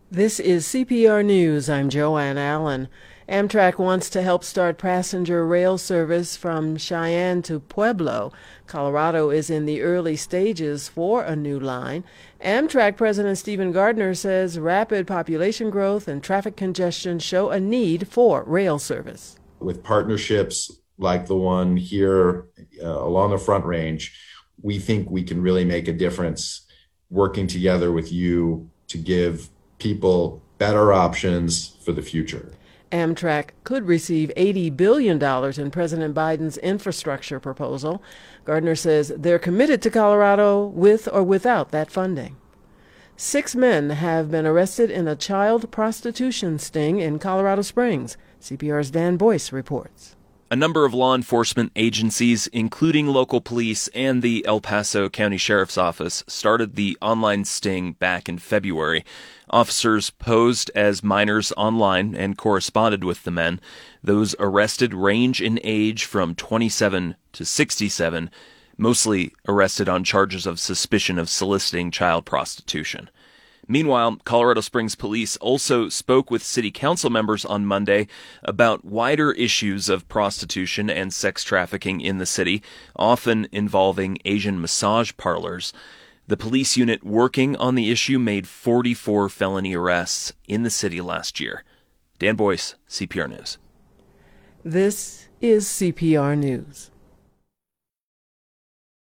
This is CPR News. I'm Joanne Allen. Amtrak wants to help start passenger rail service from Cheyenne to Pueblo. Colorado is in the early stages for a new line. Amtrak President Stephen Gardner says rapid population growth and traffic congestion show a need for rail service. With partnerships like the one here along the Front Range, we think we can really make a difference working together with you to give people better options for the future. Amtrak could receive $80 billion in President Biden's infrastructure proposal. Gardner says they're committed to Colorado with or without that funding. 6 men have been arrested in a child prostitution sting in Colorado Springs. CPR's Dan Boyce reports. A number of law enforcement agencies, including local police and the El Paso County Sheriff's Office, started the online sting back in February. Officers posed as minors online and corresponded with the men. Those arrested range in age from 27 to 67, mostly arrested on charges of suspicion of soliciting child prostitution. Meanwhile, Colorado Springs police also spoke with city council members on Monday about wider issues of prostitution and sex trafficking in the city, often involving Asian massage parlors. The police unit working on the issue made 44 felony arrests in the city last year. Dan Boyce, CPR News. This is CPR News.